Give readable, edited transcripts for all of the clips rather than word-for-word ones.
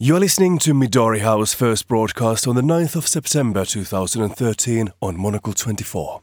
You're listening to Midori House first broadcast on the 9th of September 2013 on Monocle 24.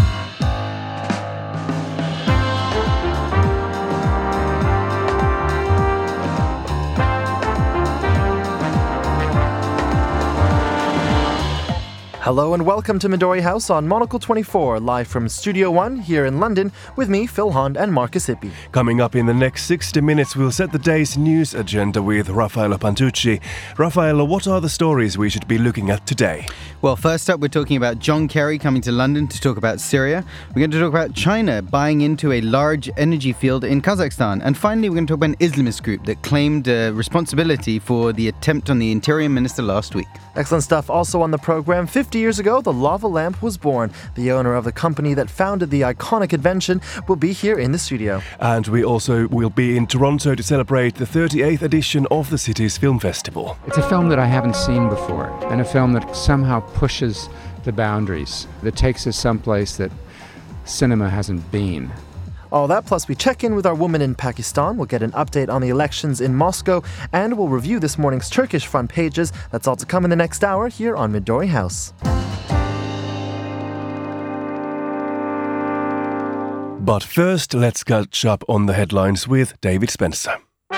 Hello and welcome to Midori House on Monocle 24, live from Studio One here in London, with me, Phil Hond and Marcus Hippie. Coming up in the next 60 minutes, we'll set the day's news agenda with Raffaello Pantucci. Raffaello, what are the stories we should be looking at today? Well, first up, we're talking about John Kerry coming to London to talk about Syria. We're going to talk about China buying into a large energy field in Kazakhstan. And finally, we're going to talk about an Islamist group that claimed responsibility for the attempt on the interior minister last week. Excellent stuff. Also on the program, 50 years ago, the lava lamp was born. The owner of the company that founded the iconic invention will be here in the studio. And we also will be in Toronto to celebrate the 38th edition of the city's film festival. It's a film that I haven't seen before, and a film that somehow pushes the boundaries, that takes us someplace that cinema hasn't been. All that, plus we check in with our woman in Pakistan, we'll get an update on the elections in Moscow, and we'll review this morning's Turkish front pages. That's all to come in the next hour here on Midori House. But first, let's catch up on the headlines with David Spencer.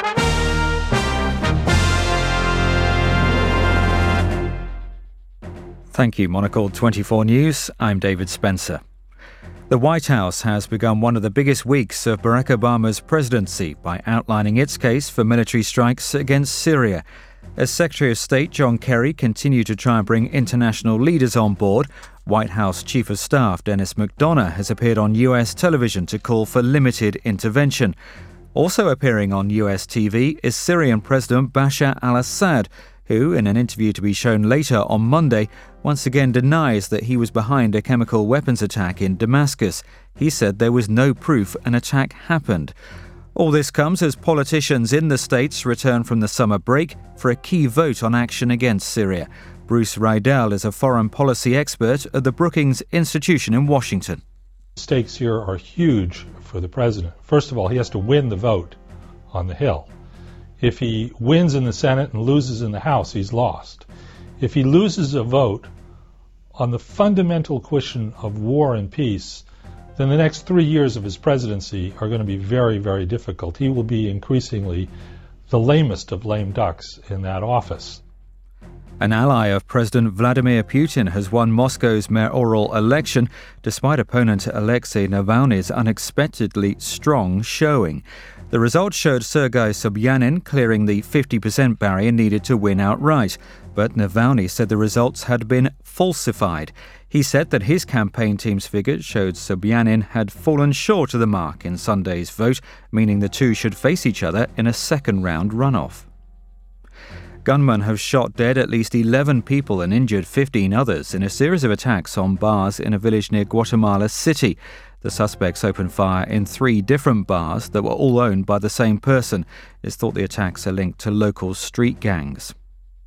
Thank you, Monocle 24 News. I'm David Spencer. The White House has begun one of the biggest weeks of Barack Obama's presidency by outlining its case for military strikes against Syria. As Secretary of State John Kerry continued to try and bring international leaders on board, White House Chief of Staff Dennis McDonough has appeared on US television to call for limited intervention. Also appearing on US TV is Syrian President Bashar al-Assad, who, in an interview to be shown later on Monday, once again denies that he was behind a chemical weapons attack in Damascus. He said there was no proof an attack happened. All this comes as politicians in the States return from the summer break for a key vote on action against Syria. Bruce Riedel is a foreign policy expert at the Brookings Institution in Washington. Stakes here are huge for the president. First of all, he has to win the vote on the Hill. If he wins in the Senate and loses in the House, he's lost. If he loses a vote on the fundamental question of war and peace, then the next 3 years of his presidency are going to be very, very difficult. He will be increasingly the lamest of lame ducks in that office. An ally of President Vladimir Putin has won Moscow's mayoral election, despite opponent Alexei Navalny's unexpectedly strong showing. The results showed Sergei Sobyanin clearing the 50% barrier needed to win outright, but Navalny said the results had been falsified. He said that his campaign team's figures showed Sobyanin had fallen short of the mark in Sunday's vote, meaning the two should face each other in a second-round runoff. Gunmen have shot dead at least 11 people and injured 15 others in a series of attacks on bars in a village near Guatemala City. The suspects opened fire in 3 different bars that were all owned by the same person. It's thought the attacks are linked to local street gangs.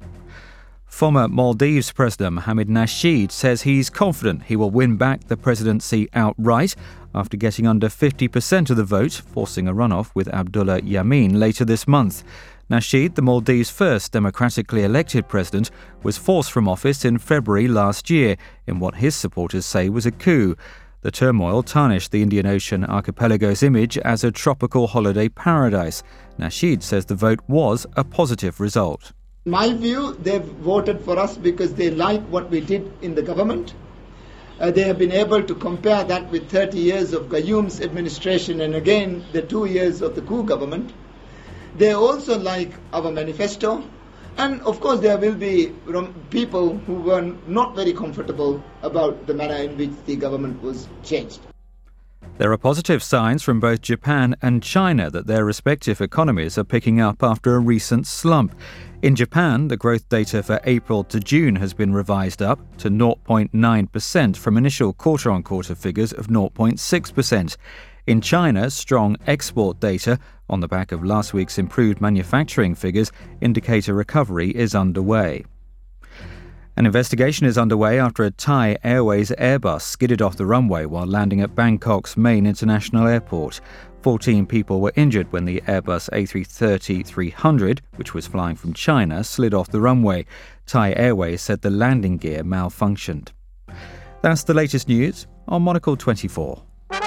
Former Maldives President Mohamed Nasheed says he's confident he will win back the presidency outright after getting under 50% of the vote, forcing a runoff with Abdullah Yameen later this month. Nasheed, the Maldives' first democratically elected president, was forced from office in February last year in what his supporters say was a coup. The turmoil tarnished the Indian Ocean archipelago's image as a tropical holiday paradise. Nasheed says the vote was a positive result. In my view, they've voted for us because they like what we did in the government. They have been able to compare that with 30 years of Gayoom's administration and again the 2 years of the coup government. They also like our manifesto. And of course there will be people who were not very comfortable about the manner in which the government was changed. There are positive signs from both Japan and China that their respective economies are picking up after a recent slump. In Japan, the growth data for April to June has been revised up to 0.9% from initial quarter-on-quarter figures of 0.6%. In China, strong export data, on the back of last week's improved manufacturing figures, indicate a recovery is underway. An investigation is underway after a Thai Airways Airbus skidded off the runway while landing at Bangkok's main international airport. 14 people were injured when the Airbus A330-300, which was flying from China, slid off the runway. Thai Airways said the landing gear malfunctioned. That's the latest news on Monocle 24.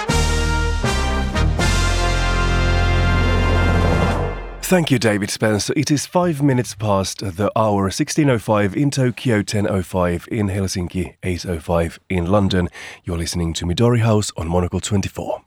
Thank you, David Spencer. It is 5 minutes past the hour, 16:05 in Tokyo, 10:05 in Helsinki, 8:05 in London. You're listening to Midori House on Monocle 24.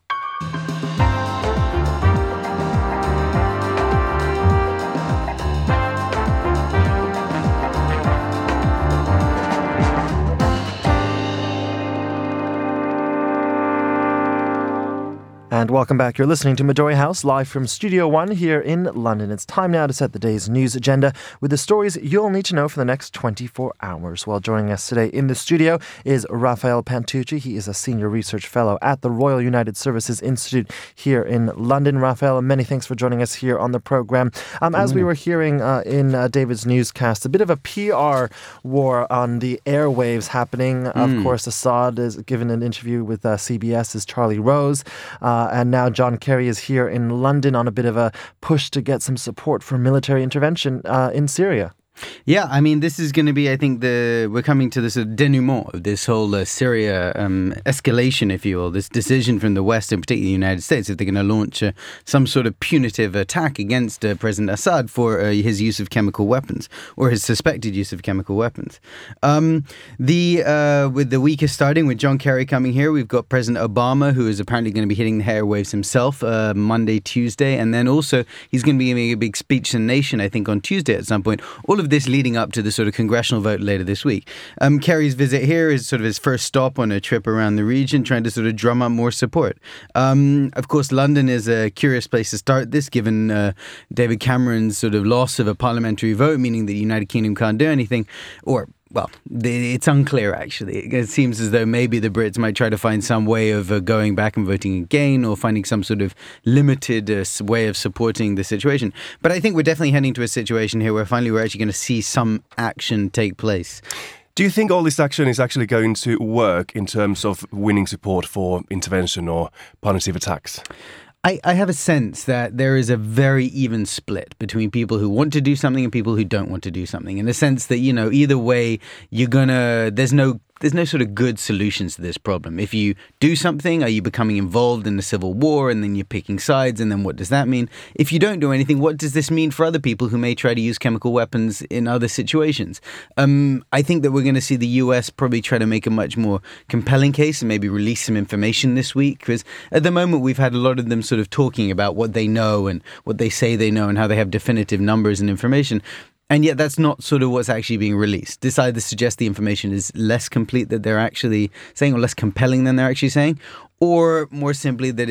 And welcome back. You're listening to Midori House live from Studio One here in London. It's time now to set the day's news agenda with the stories you'll need to know for the next 24 hours. Well, joining us today in the studio is Raffaele Pantucci. He is a senior research fellow at the Royal United Services Institute here in London. Raffaele, many thanks for joining us here on the program. As we were hearing in David's newscast, a bit of a PR war on the airwaves happening. Of course, Assad is given an interview with CBS's Charlie Rose. And now John Kerry is here in London on a bit of a push to get some support for military intervention in Syria. Yeah, I mean, this is going to be, I think, we're coming to this denouement of this whole Syria escalation, if you will, this decision from the West, and particularly the United States, if they're going to launch some sort of punitive attack against President Assad for his use of chemical weapons, or his suspected use of chemical weapons. With the week is starting with John Kerry coming here, we've got President Obama, who is apparently going to be hitting the airwaves himself Monday, Tuesday, and then also he's going to be giving a big speech to the nation, I think, on Tuesday at some point. All of this leading up to the sort of congressional vote later this week. Kerry's visit here is sort of his first stop on a trip around the region, trying to sort of drum up more support. Of course, London is a curious place to start this, given David Cameron's sort of loss of a parliamentary vote, meaning that the United Kingdom can't do anything, or well, it's unclear, actually. It seems as though maybe the Brits might try to find some way of going back and voting again, or finding some sort of limited way of supporting the situation. But I think we're definitely heading to a situation here where finally we're actually going to see some action take place. Do you think all this action is actually going to work in terms of winning support for intervention or punitive attacks? I have a sense that there is a very even split between people who want to do something and people who don't want to do something. In the sense that, you know, either way, there's no sort of good solutions to this problem. If you do something, are you becoming involved in the civil war, and then you're picking sides, and then what does that mean? If you don't do anything, what does this mean for other people who may try to use chemical weapons in other situations? I think that we're going to see the US probably try to make a much more compelling case and maybe release some information this week, because at the moment we've had a lot of them sort of talking about what they know and what they say they know and how they have definitive numbers and information. And yet that's not sort of what's actually being released. This either suggests the information is less complete that they're actually saying, or less compelling than they're actually saying, or more simply that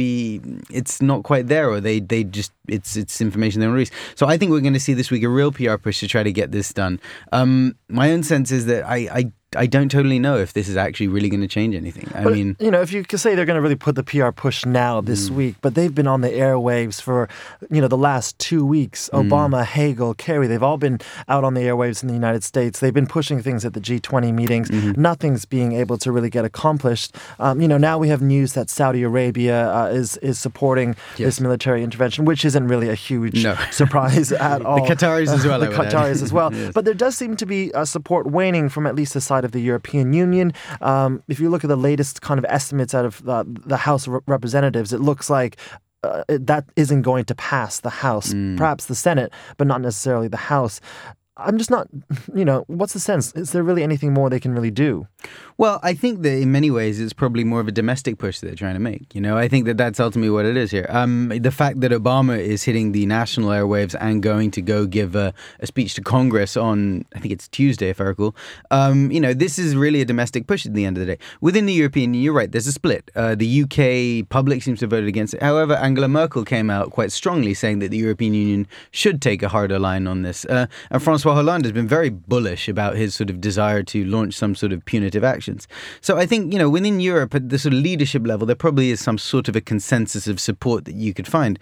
it's not quite there, or they just it's information they don't release. So I think we're going to see this week a real PR push to try to get this done. My own sense is that I don't totally know if this is actually really going to change anything. I mean, you know, if you could say they're going to really put the PR push now this week, but they've been on the airwaves for, you know, the last 2 weeks. Obama, Hagel, Kerry, they've all been out on the airwaves in the United States. They've been pushing things at the G20 meetings. Nothing's being able to really get accomplished. You know, now we have news that Saudi Arabia is supporting this military intervention, which isn't really a huge surprise at all. The Qataris as well. The Qataris as well. Yes. But there does seem to be support waning from at least the side of the European Union. If you look at the latest kind of estimates out of the House of Representatives, it looks like that isn't going to pass the House, perhaps the Senate, but not necessarily the House. I'm just not, you know, what's the sense? Is there really anything more they can really do? Well, I think that in many ways it's probably more of a domestic push that they're trying to make. You know, I think that that's ultimately what it is here. The fact that Obama is hitting the national airwaves and going to go give a speech to Congress on, I think it's Tuesday, if I recall, you know, this is really a domestic push at the end of the day. Within the European Union, you're right, there's a split. The UK public seems to have voted against it. However, Angela Merkel came out quite strongly saying that the European Union should take a harder line on this. And François Hollande has been very bullish about his sort of desire to launch some sort of punitive actions. So I think, you know, within Europe at the sort of leadership level, there probably is some sort of a consensus of support that you could find.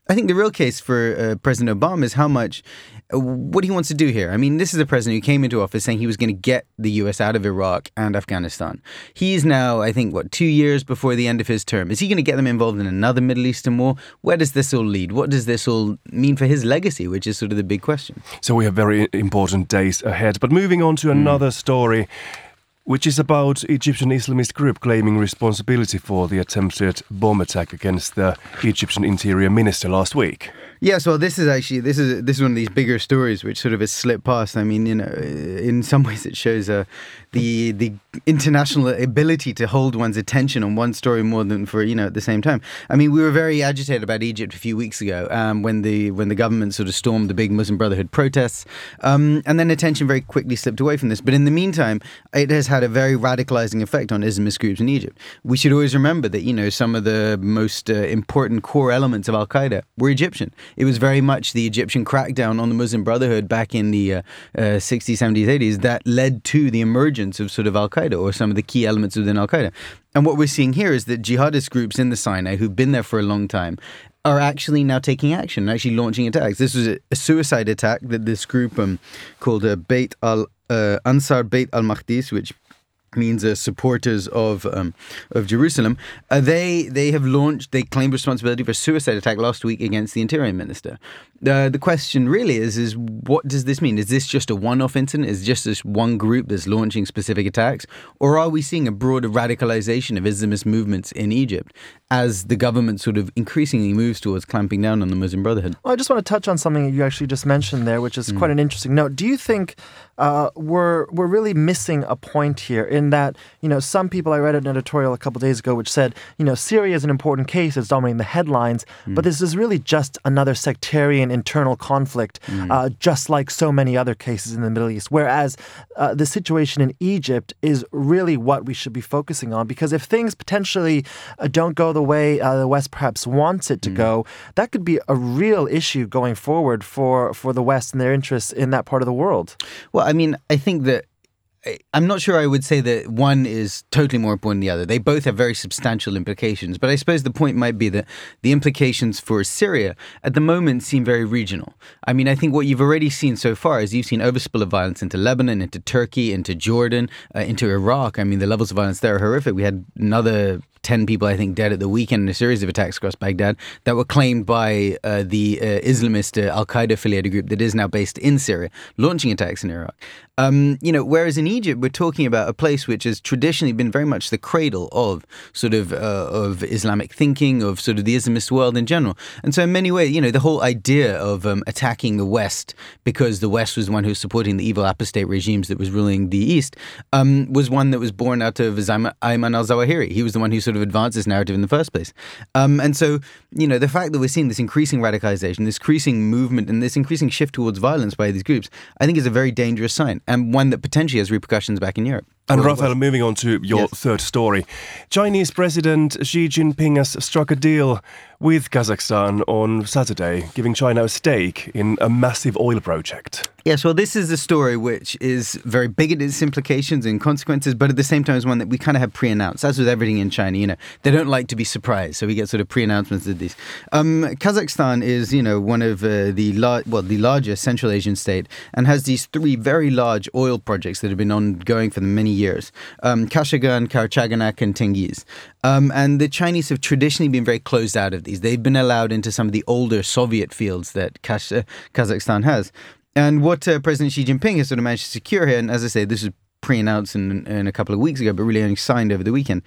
I think the real case for President Obama is how much, what he wants to do here. I mean, this is a president who came into office saying he was going to get the US out of Iraq and Afghanistan. He's now, I think, 2 years before the end of his term. Is he going to get them involved in another Middle Eastern war? Where does this all lead? What does this all mean for his legacy, which is sort of the big question? So we have very important days ahead. But moving on to another story, which is about Egyptian Islamist group claiming responsibility for the attempted bomb attack against the Egyptian Interior Minister last week. Yes, well, this is one of these bigger stories which sort of has slipped past. I mean, in some ways it shows the international ability to hold one's attention on one story more than for, at the same time. I mean, we were very agitated about Egypt a few weeks ago when the government sort of stormed the big Muslim Brotherhood protests, and then attention very quickly slipped away from this. But in the meantime, it has had a very radicalizing effect on Islamist groups in Egypt. We should always remember that, some of the most important core elements of Al-Qaeda were Egyptian. It was very much the Egyptian crackdown on the Muslim Brotherhood back in the 60s, 70s, 80s that led to the emergence of sort of Al-Qaeda or some of the key elements within Al-Qaeda. And what we're seeing here is that jihadist groups in the Sinai who've been there for a long time are actually now taking action, actually launching attacks. This was a suicide attack that this group called Ansar Beit al-Maqdis, which means supporters of Jerusalem. They claimed responsibility for a suicide attack last week against the Interior Minister. The question really is what does this mean? Is this just a one-off incident? Is just this one group that's launching specific attacks? Or are we seeing a broader radicalization of Islamist movements in Egypt as the government sort of increasingly moves towards clamping down on the Muslim Brotherhood? Well, I just want to touch on something that you actually just mentioned there, which is quite an interesting note. Do you think we're really missing a point here in that, some people, I read an editorial a couple of days ago which said, Syria is an important case, it's dominating the headlines, but this is really just another sectarian internal conflict, just like so many other cases in the Middle East. Whereas the situation in Egypt is really what we should be focusing on, because if things potentially don't go the way the West perhaps wants it to go, that could be a real issue going forward for the West and their interests in that part of the world. Well, I mean, I think that I'm not sure I would say that one is totally more important than the other. They both have very substantial implications. But I suppose the point might be that the implications for Syria at the moment seem very regional. I mean, I think what you've already seen so far is you've seen overspill of violence into Lebanon, into Turkey, into Jordan, into Iraq. I mean, the levels of violence there are horrific. We had another 10 people, I think, dead at the weekend in a series of attacks across Baghdad that were claimed by the Islamist Al-Qaeda affiliated group that is now based in Syria, launching attacks in Iraq. Whereas in Egypt, we're talking about a place which has traditionally been very much the cradle of sort of Islamic thinking, of sort of the Islamist world in general. And so in many ways, the whole idea of attacking the West because the West was the one who was supporting the evil apostate regimes that was ruling the East was one that was born out of Ayman al-Zawahiri. He was the one who sort of advanced this narrative in the first place. And so, the fact that we're seeing this increasing radicalization, this increasing movement and this increasing shift towards violence by these groups, I think is a very dangerous sign, and one that potentially has repercussions back in Europe. And Raphael, moving on to your third story. Chinese President Xi Jinping has struck a deal with Kazakhstan on Saturday, giving China a stake in a massive oil project. Yes, well, this is a story which is very big in its implications and consequences, but at the same time is one that we kind of have pre-announced. As with everything in China, they don't like to be surprised, so we get sort of pre-announcements of these. Kazakhstan is, one of the largest Central Asian state and has these three very large oil projects that have been ongoing for many years. Kashagan, Karachaganak, and Tengiz. And the Chinese have traditionally been very closed out of these. They've been allowed into some of the older Soviet fields that Kazakhstan has. And what President Xi Jinping has sort of managed to secure here, and as I say, this is pre-announced in a couple of weeks ago, but really only signed over the weekend,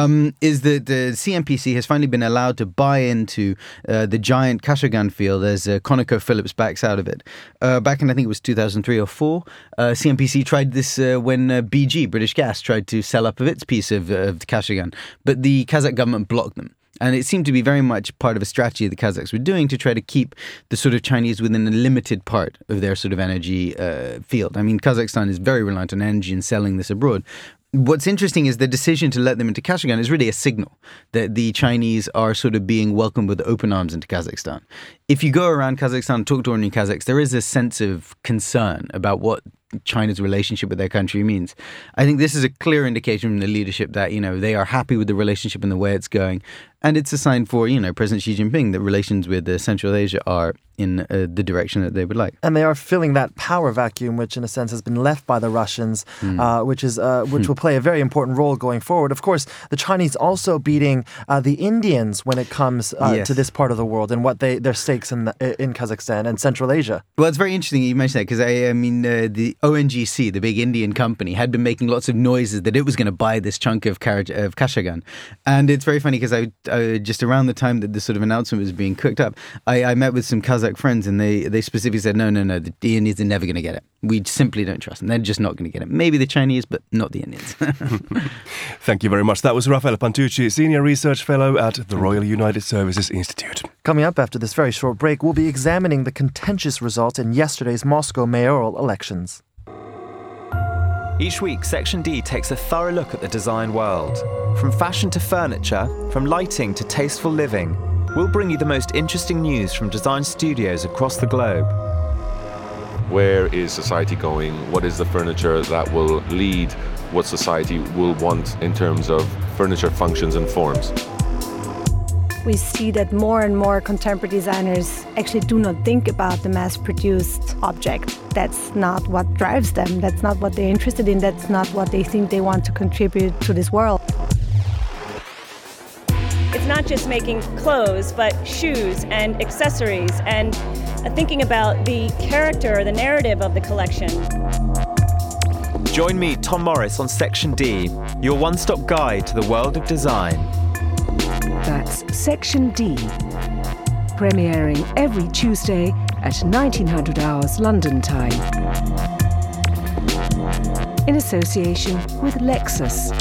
is that the CNPC has finally been allowed to buy into the giant Kashagan field as ConocoPhillips backs out of it. Back in, I think it was 2003 or 4, CNPC tried this when BG, British Gas, tried to sell up of its piece of Kashagan, but the Kazakh government blocked them. And it seemed to be very much part of a strategy the Kazakhs were doing to try to keep the sort of Chinese within a limited part of their sort of energy field. I mean, Kazakhstan is very reliant on energy and selling this abroad. What's interesting is the decision to let them into Kashagan is really a signal that the Chinese are sort of being welcomed with open arms into Kazakhstan. If you go around Kazakhstan and talk to ordinary Kazakhs, there is a sense of concern about what China's relationship with their country means. I think this is a clear indication from the leadership that, they are happy with the relationship and the way it's going. And it's a sign for, President Xi Jinping that relations with Central Asia are in the direction that they would like. And they are filling that power vacuum, which in a sense has been left by the Russians, which will play a very important role going forward. Of course, the Chinese also beating the Indians when it comes to this part of the world and what their stakes in Kazakhstan and Central Asia. Well, it's very interesting you mentioned that because the ONGC, the big Indian company, had been making lots of noises that it was going to buy this chunk of Kashagan. And it's very funny because I just around the time that this sort of announcement was being cooked up, I met with some Kazakh friends and they specifically said, no, the Indians are never going to get it. We simply don't trust them. They're just not going to get it. Maybe the Chinese, but not the Indians. Thank you very much. That was Rafael Pantucci, Senior Research Fellow at the Royal United Services Institute. Coming up after this very short break, we'll be examining the contentious results in yesterday's Moscow mayoral elections. Each week, Section D takes a thorough look at the design world. From fashion to furniture, from lighting to tasteful living, we'll bring you the most interesting news from design studios across the globe. Where is society going? What is the furniture that will lead what society will want in terms of furniture functions and forms? We see that more and more contemporary designers actually do not think about the mass-produced object. That's not what drives them. That's not what they're interested in. That's not what they think they want to contribute to this world. It's not just making clothes, but shoes and accessories and thinking about the character, the narrative of the collection. Join me, Tom Morris, on Section D, your one-stop guide to the world of design. That's Section D, premiering every Tuesday at 1900 hours London time, in association with Lexus.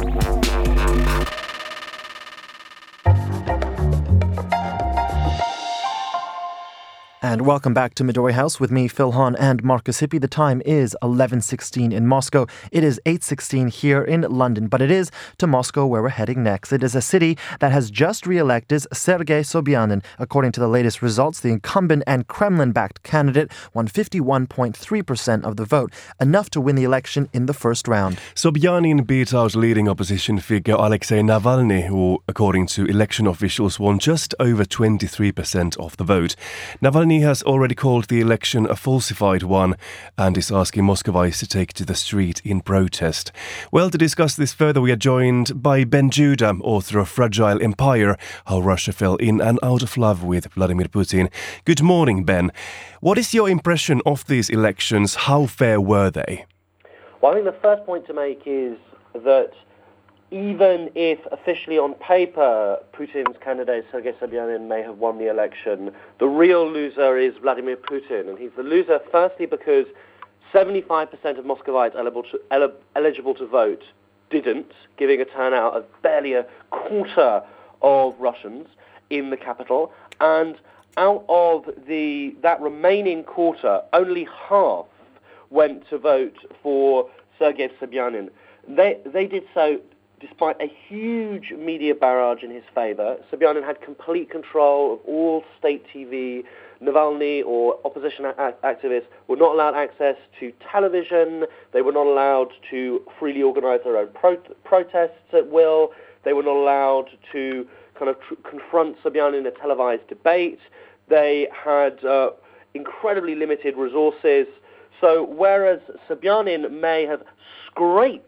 And welcome back to Midori House with me, Phil Hahn, and Marcus Hippie. The time is 11:16 in Moscow. It is 8:16 here in London, but it is to Moscow where we're heading next. It is a city that has just re-elected Sergei Sobyanin. According to the latest results, the incumbent and Kremlin-backed candidate won 51.3% of the vote, enough to win the election in the first round. Sobyanin beat out leading opposition figure Alexei Navalny, who, according to election officials, won just over 23% of the vote. Navalny has already called the election a falsified one and is asking Muscovites to take to the street in protest. Well, to discuss this further, we are joined by Ben Judah, author of Fragile Empire, How Russia Fell in and Out of Love with Vladimir Putin. Good morning, Ben. What is your impression of these elections? How fair were they? Well, I think the first point to make is that even if officially on paper Putin's candidate Sergei Sobyanin may have won the election, the real loser is Vladimir Putin. And he's the loser firstly because 75% of Muscovites eligible to vote didn't, giving a turnout of barely a quarter of Russians in the capital. And out of that remaining quarter, only half went to vote for Sergei Sobyanin. They did so despite a huge media barrage in his favor. Sobyanin had complete control of all state TV. Navalny or opposition activists were not allowed access to television. They were not allowed to freely organize their own protests at will. They were not allowed to kind of confront Sobyanin in a televised debate. They had incredibly limited resources. So whereas Sobyanin may have scraped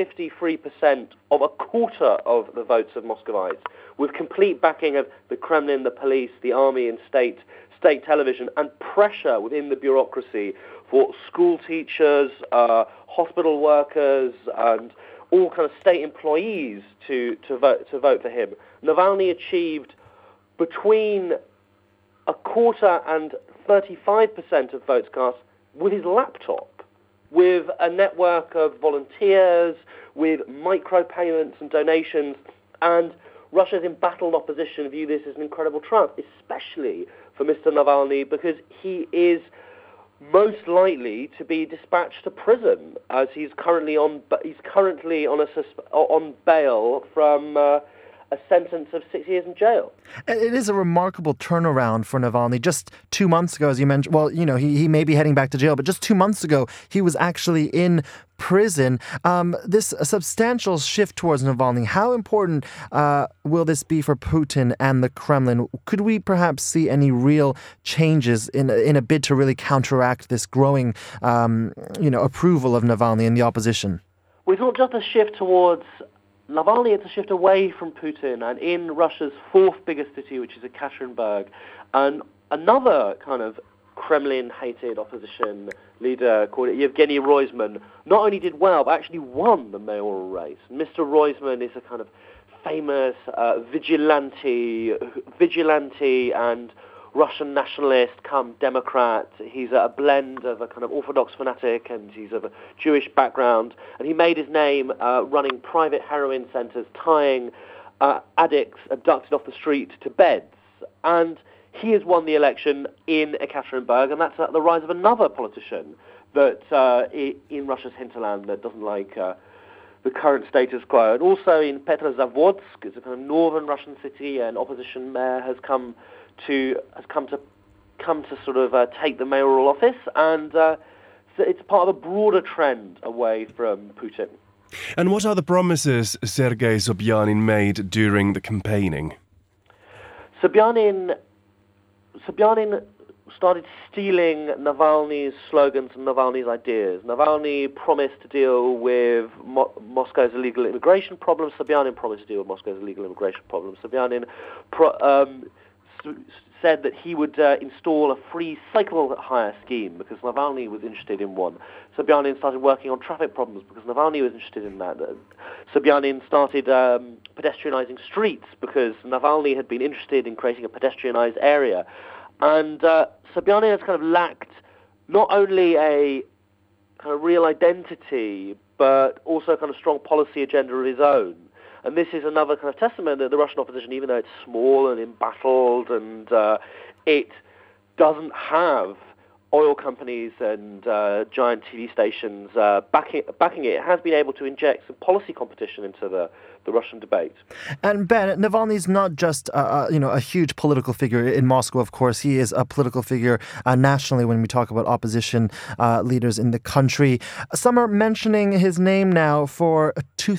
53% of a quarter of the votes of Muscovites, with complete backing of the Kremlin, the police, the army and state television, and pressure within the bureaucracy for school teachers, hospital workers, and all kind of state employees to vote for him. Navalny achieved between a quarter and 35% of votes cast with his laptop, with a network of volunteers, with micropayments and donations, and Russia's embattled opposition view this as an incredible triumph, especially for Mr. Navalny, because he is most likely to be dispatched to prison, as he's currently on bail from a sentence of 6 years in jail. It is a remarkable turnaround for Navalny. Just 2 months ago, as you mentioned, well, he may be heading back to jail, but just 2 months ago, he was actually in prison. This substantial shift towards Navalny, how important will this be for Putin and the Kremlin? Could we perhaps see any real changes in a bid to really counteract this growing, approval of Navalny in the opposition? Well, it's not just a shift towards Navalny, it's a shift away from Putin, and in Russia's fourth biggest city, which is Ekaterinburg, and another kind of Kremlin-hated opposition leader called Yevgeny Roizman not only did well, but actually won the mayoral race. Mr. Roizman is a kind of famous vigilante and Russian nationalist come Democrat. He's a blend of a kind of Orthodox fanatic and he's of a Jewish background. And he made his name running private heroin centers, tying addicts abducted off the street to beds. And he has won the election in Ekaterinburg, and that's the rise of another politician that in Russia's hinterland that doesn't like the current status quo. And also in Petrozavodsk, it's a kind of northern Russian city, an opposition mayor has come to sort of take the mayoral office, and so it's part of a broader trend away from Putin. And what are the promises Sergei Sobyanin made during the campaigning? Sobyanin started stealing Navalny's slogans and Navalny's ideas. Navalny promised to deal with Moscow's illegal immigration problem. Sobyanin promised to deal with Moscow's illegal immigration problem. Sobyanin said that he would install a free cycle hire scheme because Navalny was interested in one. Sobyanin started working on traffic problems because Navalny was interested in that. Sobyanin started pedestrianizing streets because Navalny had been interested in creating a pedestrianized area. And Sobyanin has kind of lacked not only a kind of real identity, but also a kind of strong policy agenda of his own. And this is another kind of testament that the Russian opposition, even though it's small and embattled and it doesn't have oil companies and giant TV stations backing it, has been able to inject some policy competition into the Russian debate. And Ben, Navalny's not just a huge political figure in Moscow, of course. He is a political figure nationally when we talk about opposition leaders in the country. Some are mentioning his name now for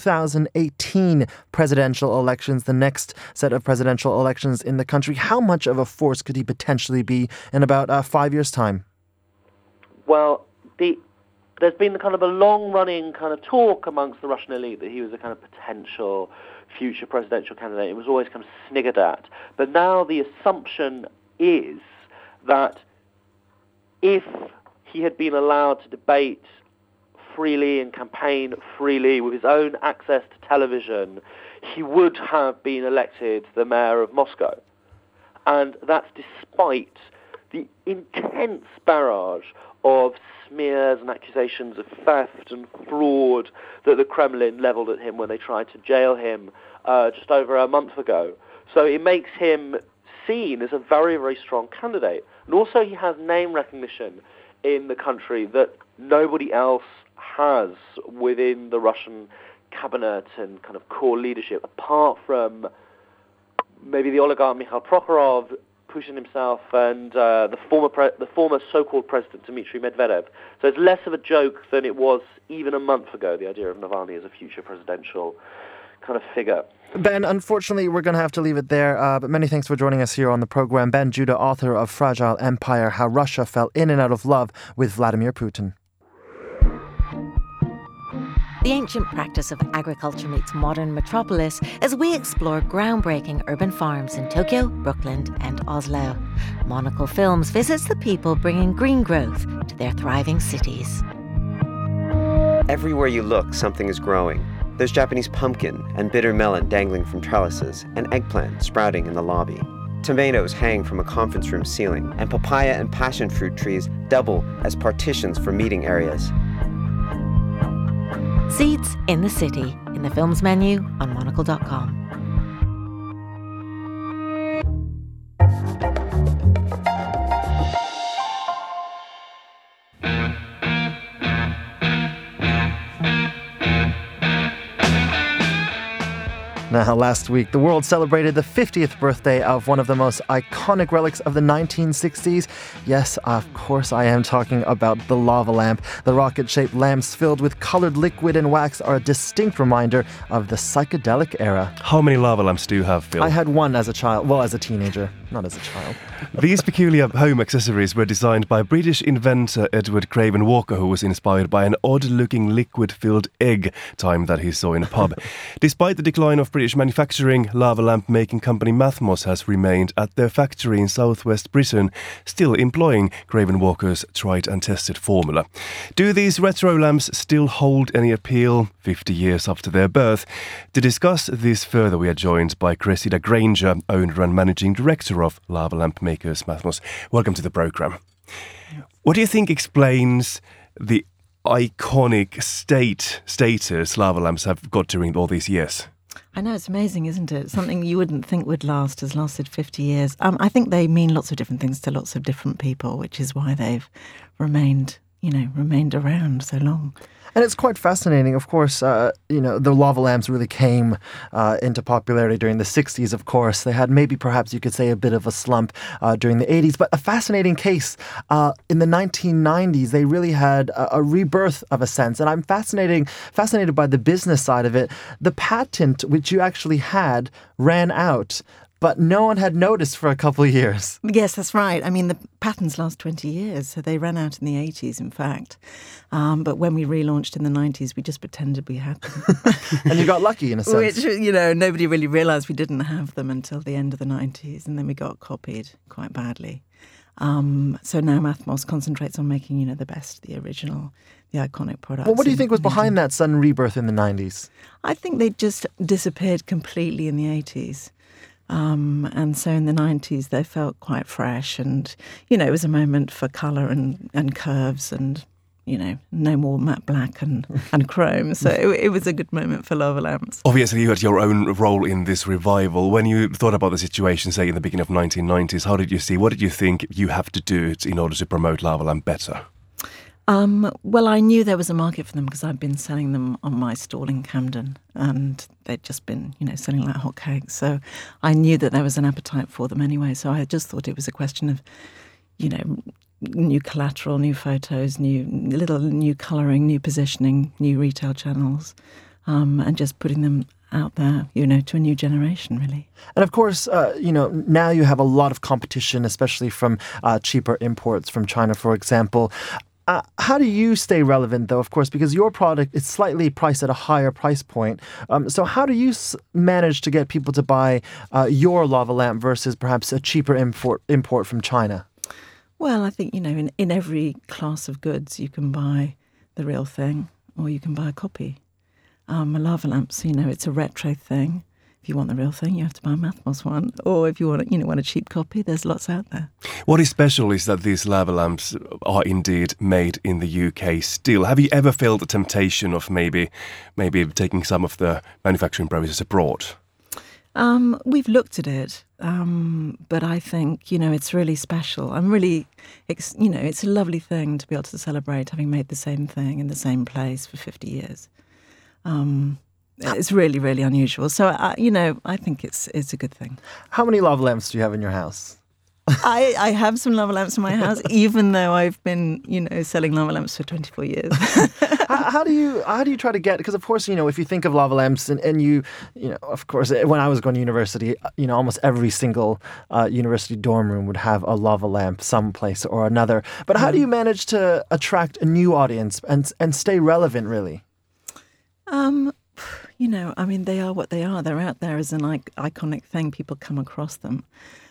2018 presidential elections, the next set of presidential elections in the country. How much of a force could he potentially be in about 5 years' time? Well, there's been kind of a long-running kind of talk amongst the Russian elite that he was a kind of potential future presidential candidate. It was always kind of sniggered at. But now the assumption is that if he had been allowed to debate freely and campaign freely with his own access to television, he would have been elected the mayor of Moscow. And that's despite the intense barrage of smears and accusations of theft and fraud that the Kremlin leveled at him when they tried to jail him just over a month ago. So it makes him seen as a very, very strong candidate. And also he has name recognition in the country that nobody else has within the Russian cabinet and kind of core leadership, apart from maybe the oligarch Mikhail Prokhorov, Putin himself, and the former so-called president Dmitry Medvedev. So it's less of a joke than it was even a month ago, the idea of Navalny as a future presidential kind of figure. Ben, unfortunately, we're going to have to leave it there, but many thanks for joining us here on the program. Ben Judah, author of Fragile Empire, How Russia Fell In and Out of Love with Vladimir Putin. The ancient practice of agriculture meets modern metropolis as we explore groundbreaking urban farms in Tokyo, Brooklyn and Oslo. Monocle Films visits the people bringing green growth to their thriving cities. Everywhere you look, something is growing. There's Japanese pumpkin and bitter melon dangling from trellises and eggplant sprouting in the lobby. Tomatoes hang from a conference room ceiling, and papaya and passion fruit trees double as partitions for meeting areas. Seeds in the City, in the films menu on monocle.com. Now, last week, the world celebrated the 50th birthday of one of the most iconic relics of the 1960s. Yes, of course, I am talking about the lava lamp. The rocket-shaped lamps filled with colored liquid and wax are a distinct reminder of the psychedelic era. How many lava lamps do you have, Phil? I had one as a child. Well, as a teenager, not as a child. These peculiar home accessories were designed by British inventor Edward Craven Walker, who was inspired by an odd-looking liquid-filled egg time that he saw in a pub. Despite the decline of British manufacturing, lava lamp making company Mathmos has remained at their factory in southwest Britain, still employing Craven Walker's tried and tested formula. Do these retro lamps still hold any appeal 50 years after their birth? To discuss this further, we are joined by Cressida Granger, owner and managing director of lava lamp makers Mathmos. Welcome to the program. What do you think explains the iconic status lava lamps have got during all these years? I know, it's amazing, isn't it? Something you wouldn't think would last has lasted 50 years. I think they mean lots of different things to lots of different people, which is why they've remained around so long. And it's quite fascinating. Of course, the lava lamps really came into popularity during the 60s, of course. They had maybe perhaps you could say a bit of a slump during the 80s. But a fascinating case. In the 1990s, they really had a rebirth of a sense. And I'm fascinated by the business side of it. The patent, which you actually had, ran out. But no one had noticed for a couple of years. Yes, that's right. I mean, the patents last 20 years, so they ran out in the 80s, in fact. But when we relaunched in the 90s, we just pretended we had them. And you got lucky, in a sense. Which, nobody really realised we didn't have them until the end of the 90s, and then we got copied quite badly. So now Mathmos concentrates on making, the best, the original, the iconic products. Well, what do you think was behind that sudden rebirth in the 90s? I think they just disappeared completely in the 80s. And so in the 90s, they felt quite fresh and, it was a moment for colour and curves and, no more matte black and chrome. So it was a good moment for lava lamps. Obviously, you had your own role in this revival. When you thought about the situation, say, in the beginning of 1990s, what did you think you have to do in order to promote lava lamp better? Well, I knew there was a market for them because I'd been selling them on my stall in Camden and they'd just been, selling like hotcakes. So I knew that there was an appetite for them anyway. So I just thought it was a question of, new collateral, new photos, new colouring, new positioning, new retail channels, and just putting them out there, to a new generation, really. And of course, now you have a lot of competition, especially from cheaper imports from China, for example. How do you stay relevant, though, of course, because your product is slightly priced at a higher price point. So how do you manage to get people to buy your lava lamp versus perhaps a cheaper import from China? Well, I think, in every class of goods, you can buy the real thing or you can buy a copy. A lava lamps, it's a retro thing. If you want the real thing, you have to buy a Mathmos one. Or if you want a cheap copy, there's lots out there. What is special is that these lava lamps are indeed made in the UK still. Have you ever felt the temptation of maybe taking some of the manufacturing process abroad? We've looked at it, but I think, it's really special. It's a lovely thing to be able to celebrate having made the same thing in the same place for 50 years. It's really, really unusual. So, I think it's a good thing. How many lava lamps do you have in your house? I have some lava lamps in my house, even though I've been, selling lava lamps for 24 years. How do you try to get? Because of course, if you think of lava lamps, and you, of course, when I was going to university, almost every single university dorm room would have a lava lamp someplace or another. But how do you manage to attract a new audience and stay relevant, really? They are what they are. They're out there as an iconic thing. People come across them.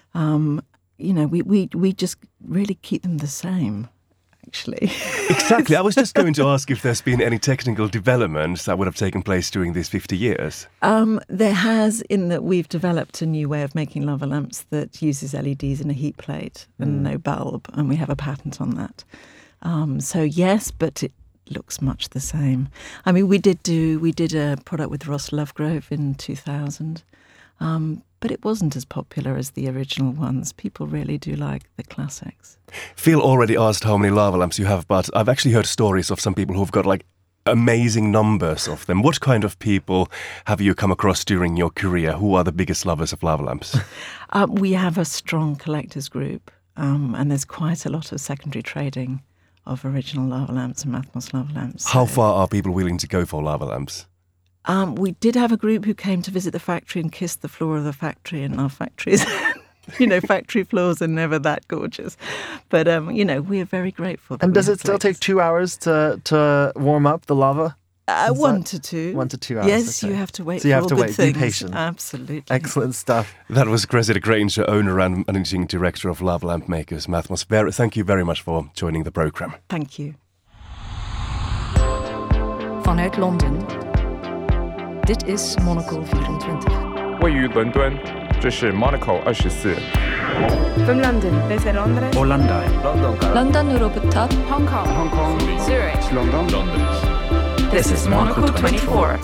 We just really keep them the same, actually. Exactly. I was just going to ask if there's been any technical developments that would have taken place during these 50 years. There has, in that we've developed a new way of making lava lamps that uses LEDs in a heat plate and no bulb, and we have a patent on that. So yes, but it looks much the same. We did a product with Ross Lovegrove in 2000, but it wasn't as popular as the original ones. People really do like the classics. Phil already asked how many lava lamps you have, but I've actually heard stories of some people who've got like amazing numbers of them. What kind of people have you come across during your career? Who are the biggest lovers of lava lamps? We have a strong collectors group, and there's quite a lot of secondary trading of original lava lamps and Mathmos lava lamps. How far are people willing to go for lava lamps? We did have a group who came to visit the factory and kissed the floor of the factory, and our factories, factory floors are never that gorgeous. But, we are very grateful. And does it still take 2 hours to warm up the lava? 1 to 2. 1 to 2 hours. Yes, okay. You have to wait. So you for have all to good wait. things. Be patient. Absolutely. Excellent stuff. That was Cressida Granger, owner and managing director of Lava Lamp Makers Mathmos. Thank you very much for joining the program. Thank you. Vanuit Londen. Dit is Monocle 24. 位于伦敦，这是 Monocle 24。 From London, this is Londres. Orlando. London으로부터 Hong Kong. Zurich. London. This is Monocle 24.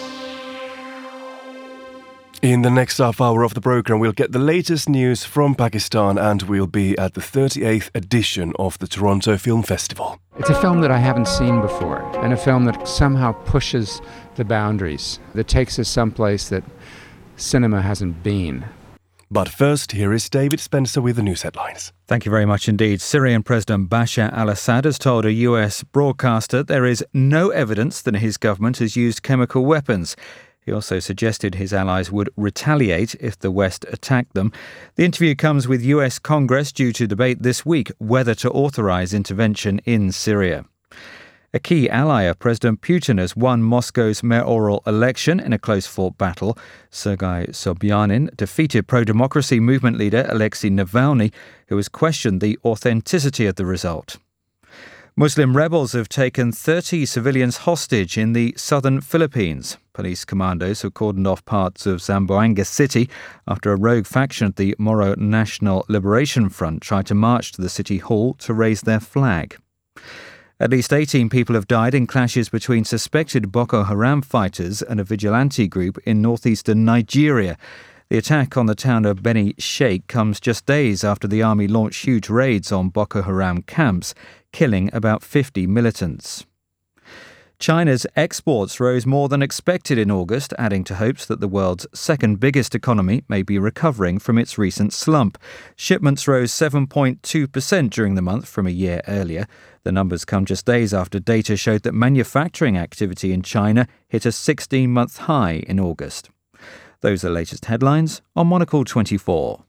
In the next half hour of the program, we'll get the latest news from Pakistan and we'll be at the 38th edition of the Toronto Film Festival. It's a film that I haven't seen before, and a film that somehow pushes the boundaries, that takes us someplace that cinema hasn't been. But first, here is David Spencer with the news headlines. Thank you very much indeed. Syrian President Bashar al-Assad has told a US broadcaster there is no evidence that his government has used chemical weapons. He also suggested his allies would retaliate if the West attacked them. The interview comes with US Congress due to debate this week whether to authorize intervention in Syria. A key ally of President Putin has won Moscow's mayoral election in a close-fought battle. Sergei Sobyanin defeated pro-democracy movement leader Alexei Navalny, who has questioned the authenticity of the result. Muslim rebels have taken 30 civilians hostage in the southern Philippines. Police commandos have cordoned off parts of Zamboanga City after a rogue faction of the Moro National Liberation Front tried to march to the city hall to raise their flag. At least 18 people have died in clashes between suspected Boko Haram fighters and a vigilante group in northeastern Nigeria. The attack on the town of Beni Sheikh comes just days after the army launched huge raids on Boko Haram camps, killing about 50 militants. China's exports rose more than expected in August, adding to hopes that the world's second biggest economy may be recovering from its recent slump. Shipments rose 7.2% during the month from a year earlier. The numbers come just days after data showed that manufacturing activity in China hit a 16-month high in August. Those are the latest headlines on Monocle 24.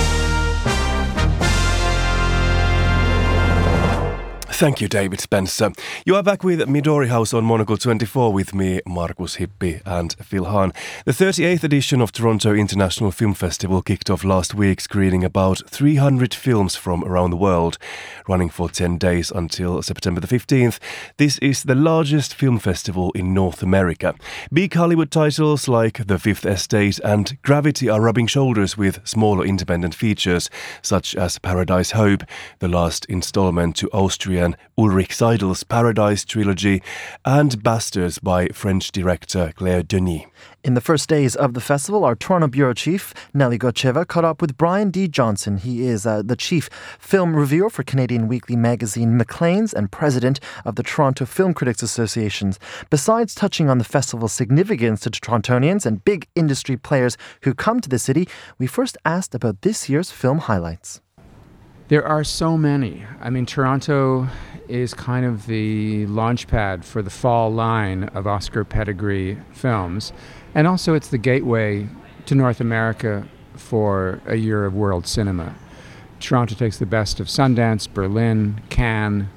Thank you, David Spencer. You are back with Midori House on Monocle 24 with me, Markus Hippi and Phil Hahn. The 38th edition of Toronto International Film Festival kicked off last week, screening about 300 films from around the world, running for 10 days until September the 15th. This is the largest film festival in North America. Big Hollywood titles like The Fifth Estate and Gravity are rubbing shoulders with smaller independent features, such as Paradise Hope, the last installment to Austrian Ulrich Seidel's Paradise trilogy, and Bastards by French director Claire Denis. In the first days of the festival, our Toronto bureau chief, Nelly Gocheva, caught up with Brian D. Johnson. He is the chief film reviewer for Canadian weekly magazine Maclean's and president of the Toronto Film Critics Association. Besides touching on the festival's significance to Torontonians and big industry players who come to the city, we first asked about this year's film highlights. There are so many. I mean, Toronto is kind of the launchpad for the fall line of Oscar pedigree films. And also it's the gateway to North America for a year of world cinema. Toronto takes the best of Sundance, Berlin, Cannes,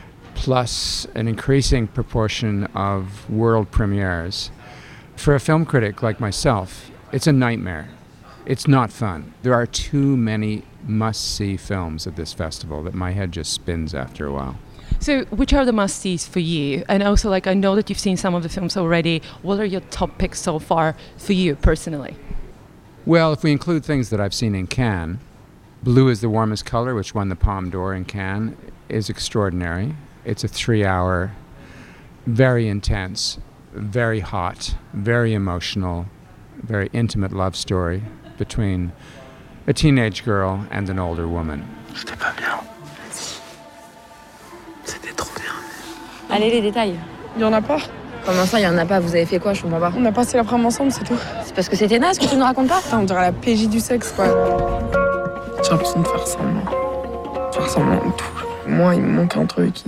plus an increasing proportion of world premieres. For a film critic like myself, it's a nightmare. It's not fun. There are too many must-see films at this festival that my head just spins after a while. So which are the must-sees for you? And also, I know that you've seen some of the films already. What are your top picks so far for you personally? Well, if we include things that I've seen in Cannes, Blue is the Warmest Color, which won the Palme d'Or in Cannes, is extraordinary. It's a 3-hour, very intense, very hot, very emotional, very intimate love story between a teenage girl and an older woman. Allez, les détails. Il y en a pas. Comment ça, il y en a pas? Vous avez fait quoi? Je comprends pas. On a passé l'après-midi ensemble, c'est tout. C'est parce que c'était naze que tu nous racontes pas? Putain, on dirait la PJ du sexe, quoi. J'ai l'impression de faire semblant. Faire semblant de tout. Moi, il me manque un truc.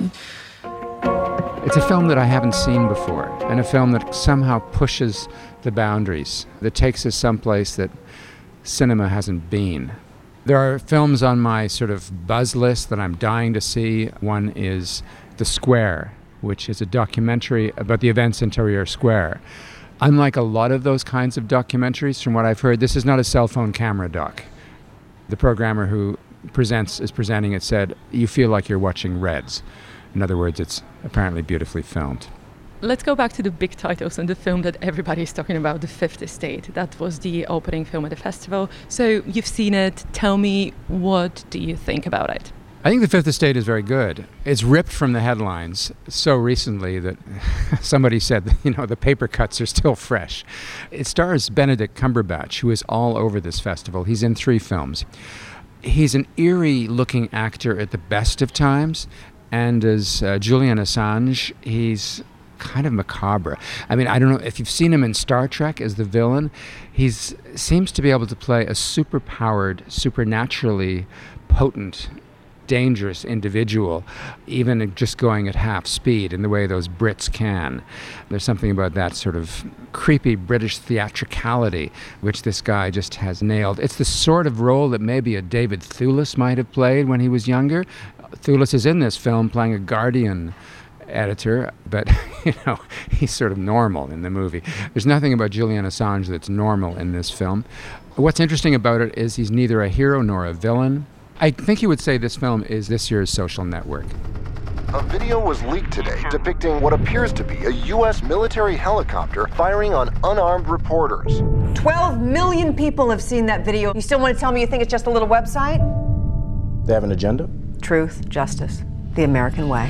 It's a film that I haven't seen before, and a film that somehow pushes the boundaries, that takes us someplace that cinema hasn't been. There are films on my sort of buzz list that I'm dying to see. One is The Square, which is a documentary about the events in Tahrir Square. Unlike a lot of those kinds of documentaries, from what I've heard, this is not a cell phone camera doc. The programmer who is presenting it said, you feel like you're watching Reds. In other words, it's apparently beautifully filmed. Let's go back to the big titles and the film that everybody is talking about, The Fifth Estate. That was the opening film at the festival. So you've seen it. Tell me, what do you think about it? I think The Fifth Estate is very good. It's ripped from the headlines so recently that somebody said, the paper cuts are still fresh. It stars Benedict Cumberbatch, who is all over this festival. He's in 3 films. He's an eerie-looking actor at the best of times, and as Julian Assange, he's kind of macabre. I mean, I don't know if you've seen him in Star Trek as the villain. He seems to be able to play a superpowered, supernaturally potent, dangerous individual, even just going at half speed in the way those Brits can. There's something about that sort of creepy British theatricality which this guy just has nailed. It's the sort of role that maybe a David Thewlis might have played when he was younger. Thewlis is in this film playing a Guardian editor, but he's sort of normal in the movie. There's nothing about Julian Assange that's normal in this film. What's interesting about it is he's neither a hero nor a villain. I think you would say this film is this year's Social Network. A video was leaked today depicting what appears to be a U.S. military helicopter firing on unarmed reporters. 12 million people have seen that video. You still want to tell me you think it's just a little website? They have an agenda? Truth, justice, the American way.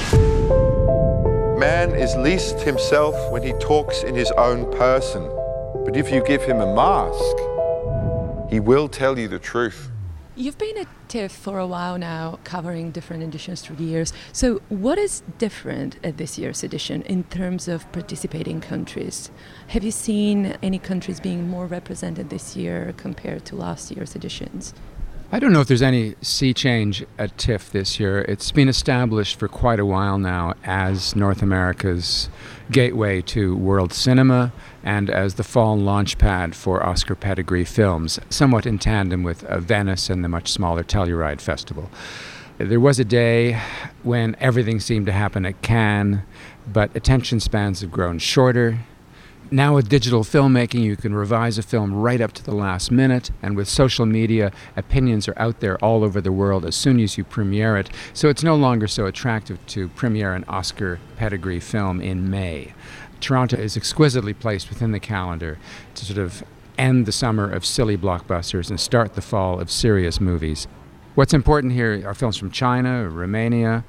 Man is least himself when he talks in his own person. But if you give him a mask, he will tell you the truth. You've been at TIFF for a while now, covering different editions through the years. So what is different at this year's edition in terms of participating countries? Have you seen any countries being more represented this year compared to last year's editions? I don't know if there's any sea change at TIFF this year. It's been established for quite a while now as North America's gateway to world cinema and as the fall launchpad for Oscar pedigree films, somewhat in tandem with Venice and the much smaller Telluride Festival. There was a day when everything seemed to happen at Cannes, but attention spans have grown shorter. Now with digital filmmaking, you can revise a film right up to the last minute, and with social media, opinions are out there all over the world as soon as you premiere it. So it's no longer so attractive to premiere an Oscar pedigree film in May. Toronto is exquisitely placed within the calendar to sort of end the summer of silly blockbusters and start the fall of serious movies. What's important here are films from China, Romania,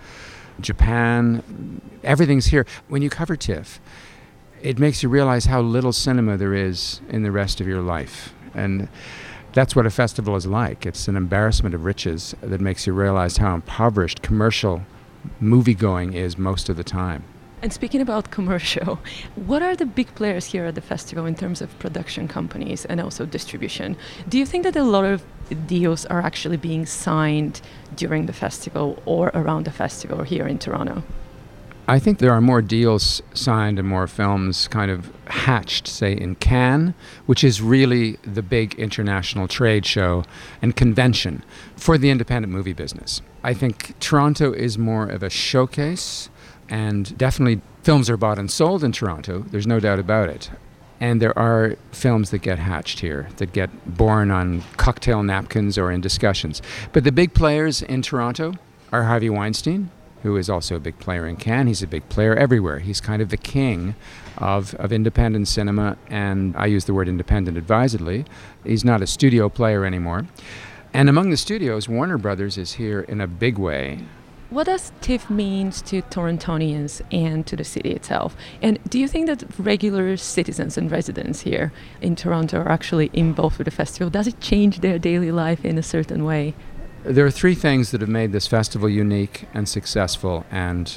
Japan. Everything's here. When you cover TIFF, it makes you realize how little cinema there is in the rest of your life. And that's what a festival is like. It's an embarrassment of riches that makes you realize how impoverished commercial movie-going is most of the time. And speaking about commercial, what are the big players here at the festival in terms of production companies and also distribution? Do you think that a lot of deals are actually being signed during the festival or around the festival here in Toronto? I think there are more deals signed and more films kind of hatched, say, in Cannes, which is really the big international trade show and convention for the independent movie business. I think Toronto is more of a showcase, and definitely films are bought and sold in Toronto, there's no doubt about it. And there are films that get hatched here, that get born on cocktail napkins or in discussions. But the big players in Toronto are Harvey Weinstein, who is also a big player in Cannes. He's a big player everywhere. He's kind of the king of independent cinema, and I use the word independent advisedly. He's not a studio player anymore. And among the studios, Warner Brothers is here in a big way. What does TIFF mean to Torontonians and to the city itself? And do you think that regular citizens and residents here in Toronto are actually involved with the festival? Does it change their daily life in a certain way? There are 3 things that have made this festival unique and successful and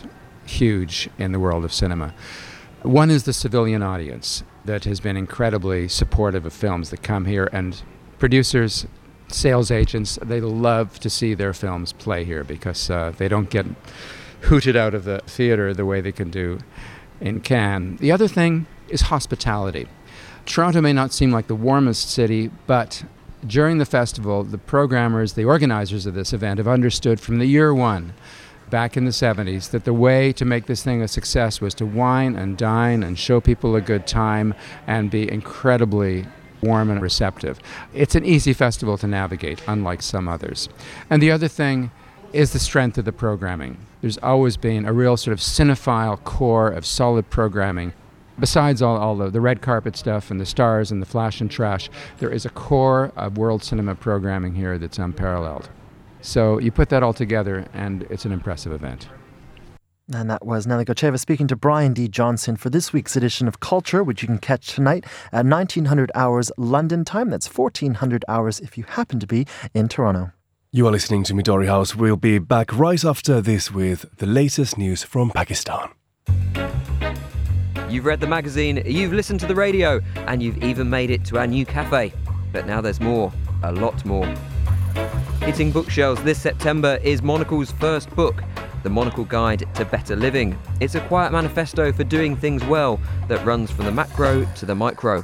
huge in the world of cinema. One is the civilian audience that has been incredibly supportive of films that come here, and producers, sales agents, they love to see their films play here because they don't get hooted out of the theater the way they can do in Cannes. The other thing is hospitality. Toronto may not seem like the warmest city, but during the festival, the programmers, the organizers of this event have understood from the year one, back in the 70s, that the way to make this thing a success was to wine and dine and show people a good time and be incredibly warm and receptive. It's an easy festival to navigate, unlike some others. And the other thing is the strength of the programming. There's always been a real sort of cinephile core of solid programming. Besides all the red carpet stuff and the stars and the flash and trash, there is a core of world cinema programming here that's unparalleled. So you put that all together and it's an impressive event. And that was Nelly Gocheva speaking to Brian D. Johnson for this week's edition of Culture, which you can catch tonight at 1900 hours London time. That's 1400 hours if you happen to be in Toronto. You are listening to Midori House. We'll be back right after this with the latest news from Pakistan. You've read the magazine, you've listened to the radio, and you've even made it to our new cafe. But now there's more, a lot more. Hitting bookshelves this September is Monocle's first book, The Monocle Guide to Better Living. It's a quiet manifesto for doing things well that runs from the macro to the micro.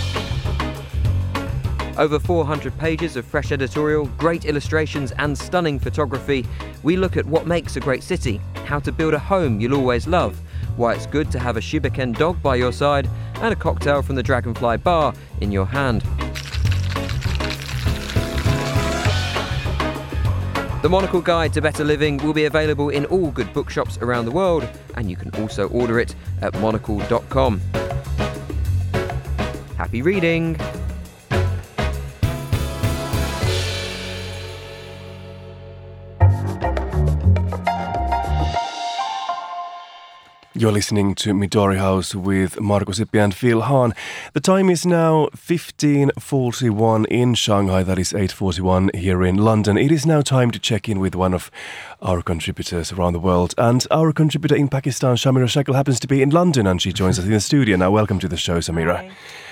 Over 400 pages of fresh editorial, great illustrations and stunning photography. We look at what makes a great city, how to build a home you'll always love, why it's good to have a Shibaken dog by your side and a cocktail from the Dragonfly Bar in your hand. The Monocle Guide to Better Living will be available in all good bookshops around the world, and you can also order it at monocle.com. Happy reading! You're listening to Midori House with Marko Sippi and Phil Hahn. The time is now 15:41 in Shanghai. That is 8:41 here in London. It is now time to check in with one of our contributors around the world. And our contributor in Pakistan, Shamira Shakil, happens to be in London and she joins us in the studio. Now, welcome to the show, Samira.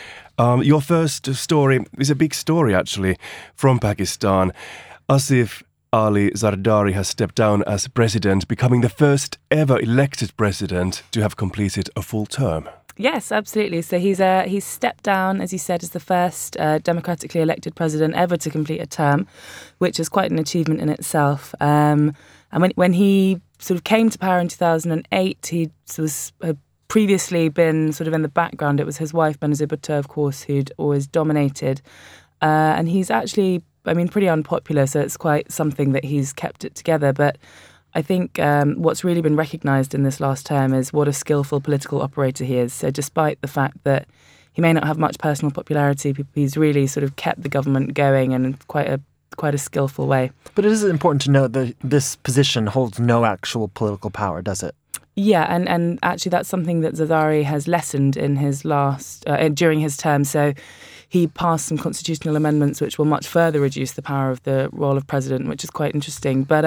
Your first story is a big story, actually, from Pakistan. Asif Ali Zardari has stepped down as president, becoming the first ever elected president to have completed a full term. Yes, absolutely. So he's stepped down, as you said, as the first democratically elected president ever to complete a term, which is quite an achievement in itself. And when he sort of came to power in 2008, he had previously been sort of in the background. It was his wife, Benazir Bhutto, of course, who'd always dominated. And he's actually, pretty unpopular, so it's quite something that he's kept it together. But I think what's really been recognised in this last term is what a skillful political operator he is. So despite the fact that he may not have much personal popularity, he's really sort of kept the government going in quite a skillful way. But it is important to note that this position holds no actual political power, does it? Yeah, and actually that's something that Zardari has lessened in his during his term. So he passed some constitutional amendments which will much further reduce the power of the role of president, which is quite interesting. But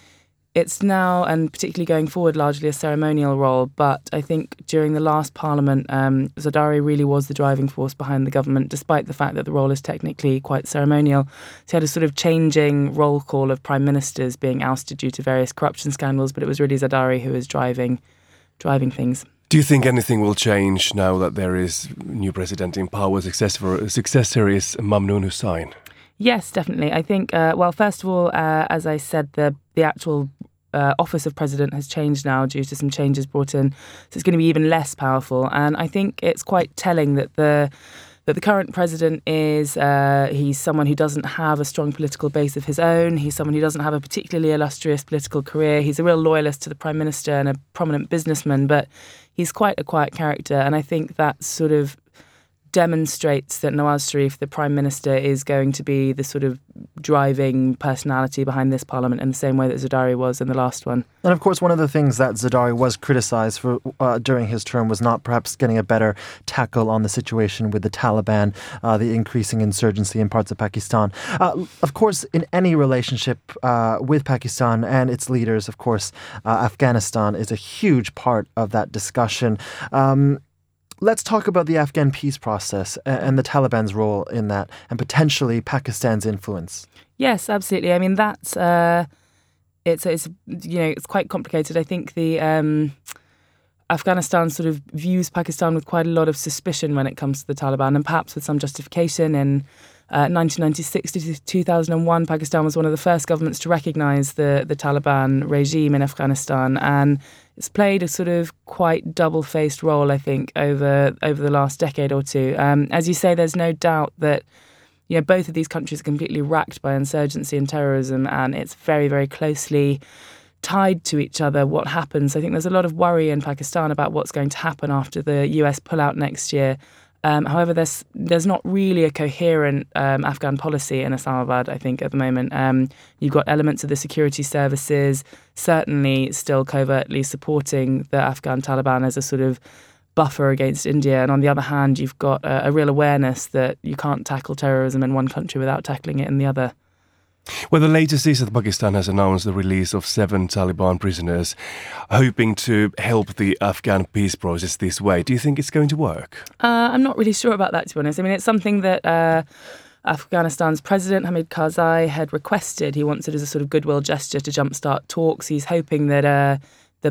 it's now, and particularly going forward, largely a ceremonial role. But I think during the last parliament, Zardari really was the driving force behind the government, despite the fact that the role is technically quite ceremonial. So he had a sort of changing roll call of prime ministers being ousted due to various corruption scandals, but it was really Zardari who was driving things. Do you think anything will change now that there is new president in power? Successor is Mamnoon Hussain. Yes, definitely. I think, first of all, as I said, the actual office of president has changed now due to some changes brought in. So it's going to be even less powerful. And I think it's quite telling that the current president is, he's someone who doesn't have a strong political base of his own. He's someone who doesn't have a particularly illustrious political career. He's a real loyalist to the prime minister and a prominent businessman, but he's quite a quiet character. And I think that sort of demonstrates that Nawaz Sharif, the Prime Minister, is going to be the sort of driving personality behind this parliament in the same way that Zardari was in the last one. And of course, one of the things that Zardari was criticised for during his term was not perhaps getting a better tackle on the situation with the Taliban, the increasing insurgency in parts of Pakistan. Of course, in any relationship with Pakistan and its leaders, of course, Afghanistan is a huge part of that discussion. Let's talk about the Afghan peace process and the Taliban's role in that, and potentially Pakistan's influence. Yes, absolutely. I mean, that's it's quite complicated. I think the Afghanistan sort of views Pakistan with quite a lot of suspicion when it comes to the Taliban, and perhaps with some justification. In 1996 to 2001, Pakistan was one of the first governments to recognise the Taliban regime in Afghanistan, and it's played a sort of quite double-faced role, I think, over the last decade or two. As you say, there's no doubt that both of these countries are completely racked by insurgency and terrorism, and it's very, very closely tied to each other what happens. I think there's a lot of worry in Pakistan about what's going to happen after the US pullout next year. However, there's not really a coherent Afghan policy in Islamabad, I think, at the moment. You've got elements of the security services certainly still covertly supporting the Afghan Taliban as a sort of buffer against India. And on the other hand, you've got a real awareness that you can't tackle terrorism in one country without tackling it in the other. Well, the latest is that Pakistan has announced the release of 7 Taliban prisoners, hoping to help the Afghan peace process this way. Do you think it's going to work? I'm not really sure about that, to be honest. I mean, it's something that Afghanistan's president, Hamid Karzai, had requested. He wants it as a sort of goodwill gesture to jumpstart talks. He's hoping that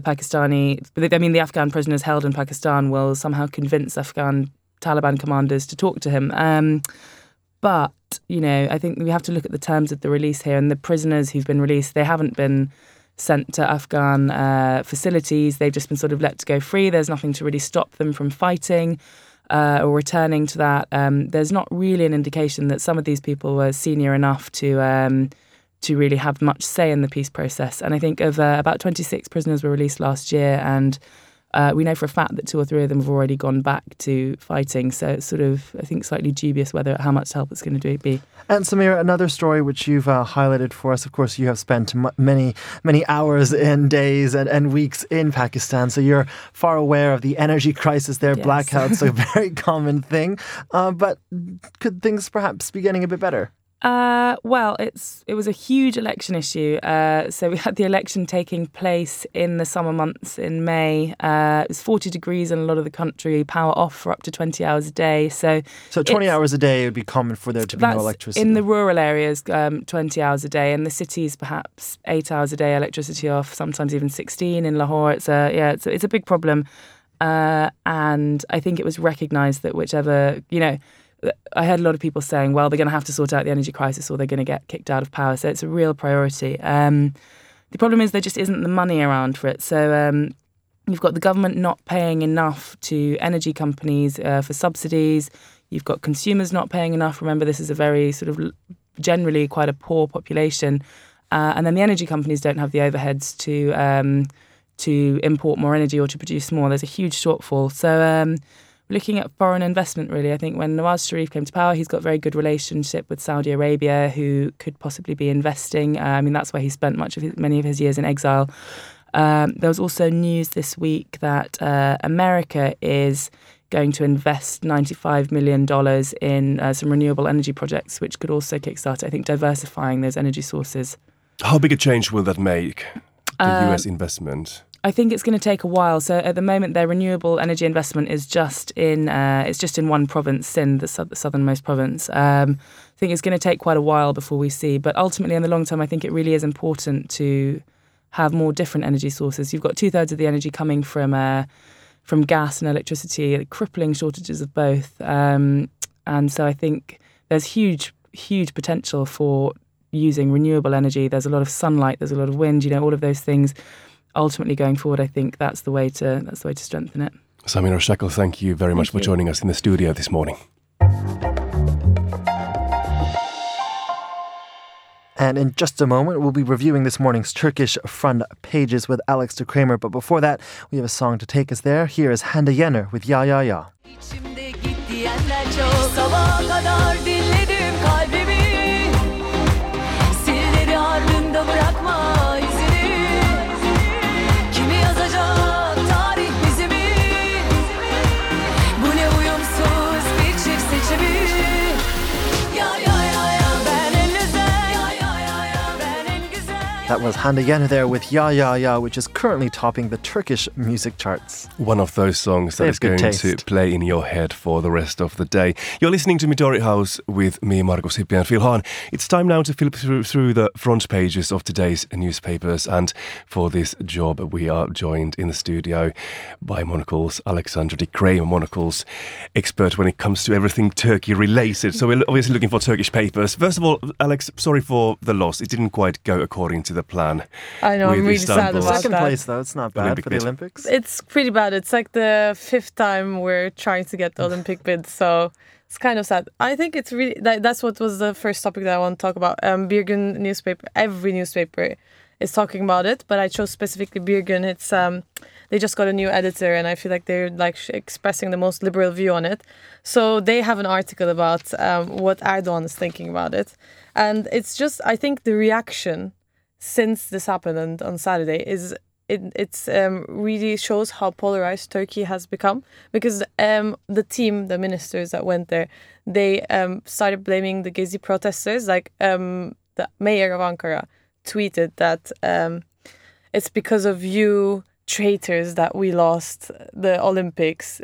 the Afghan prisoners held in Pakistan will somehow convince Afghan Taliban commanders to talk to him. But, I think we have to look at the terms of the release here. And the prisoners who've been released, they haven't been sent to Afghan facilities. They've just been sort of let to go free. There's nothing to really stop them from fighting or returning to that. There's not really an indication that some of these people were senior enough to really have much say in the peace process. And I think of about 26 prisoners were released last year, and we know for a fact that 2 or 3 of them have already gone back to fighting. So it's sort of, I think, slightly dubious how much help it's going to be. And Samira, another story which you've highlighted for us, of course, you have spent many hours and days and weeks in Pakistan. So you're far aware of the energy crisis there. Yes. Blackouts, a very common thing. But could things perhaps be getting a bit better? Well, it was a huge election issue. So we had the election taking place in the summer months in May. It was 40 degrees in a lot of the country, power off for up to 20 hours a day. So 20 hours a day would be common for there to be no electricity. In the rural areas, 20 hours a day. In the cities, perhaps 8 hours a day electricity off, sometimes even 16 in Lahore. It's a big problem. And I think it was recognised that whichever, I heard a lot of people saying, well, they're going to have to sort out the energy crisis or they're going to get kicked out of power. So it's a real priority. The problem is there just isn't the money around for it. So you've got the government not paying enough to energy companies for subsidies. You've got consumers not paying enough. Remember, this is a very sort of generally quite a poor population. And then the energy companies don't have the overheads to import more energy or to produce more. There's a huge shortfall. So looking at foreign investment, really, I think when Nawaz Sharif came to power, he's got a very good relationship with Saudi Arabia, who could possibly be investing. That's where he spent many of his years in exile. There was also news this week that America is going to invest $95 million in some renewable energy projects, which could also kickstart, I think, diversifying those energy sources. How big a change will that make, the US investment? I think it's going to take a while. So at the moment, their renewable energy investment is just in one province, Sindh, the southernmost province. I think it's going to take quite a while before we see. But ultimately, in the long term, I think it really is important to have more different energy sources. You've got 2/3 of the energy coming from gas and electricity, crippling shortages of both. And so I think there's huge potential for using renewable energy. There's a lot of sunlight, there's a lot of wind, all of those things. Ultimately, going forward, I think that's the way to strengthen it. Samira Shackle, thank you very much for joining us in the studio this morning. And in just a moment, we'll be reviewing this morning's Turkish front pages with Alex de Kramer. But before that, we have a song to take us there. Here is Hande Yener with Ya Ya Ya. çok. Sabaha kadar dinledim kalbimi. Silleri ardında bırakma izini. Kimi yazacak tarih bizi mi? Bu ne uyumsuz bir çift seçimi. That was Hande Yener there with Ya Ya Ya, which is currently topping the Turkish music charts. One of those songs that is going to play in your head for the rest of the day. You're listening to Midori House with me, Markus Hippi and Phil Hahn. It's time now to flip through the front pages of today's newspapers, and for this job we are joined in the studio by Monocle's Alexandra de Crème, Monocle's expert when it comes to everything Turkey related. So we're obviously looking for Turkish papers. First of all, Alex, sorry for the loss. It didn't quite go according to the plan. I know, I'm really sad about Second place though, it's not bad for the Olympics. It's pretty bad. It's like the 5th time we're trying to get the Olympic bid, so it's kind of sad. I think it's really, that's what was the first topic that I want to talk about. Birgün newspaper, every newspaper is talking about it, but I chose specifically Birgün. It's they just got a new editor, and I feel like they're like expressing the most liberal view on it. So they have an article about what Erdogan is thinking about it, and it's just, I think the reaction since this happened on Saturday is it's really shows how polarized Turkey has become, because the team, the ministers that went there, they started blaming the Gezi protesters. Like the mayor of Ankara tweeted that it's because of you traitors that we lost the Olympics.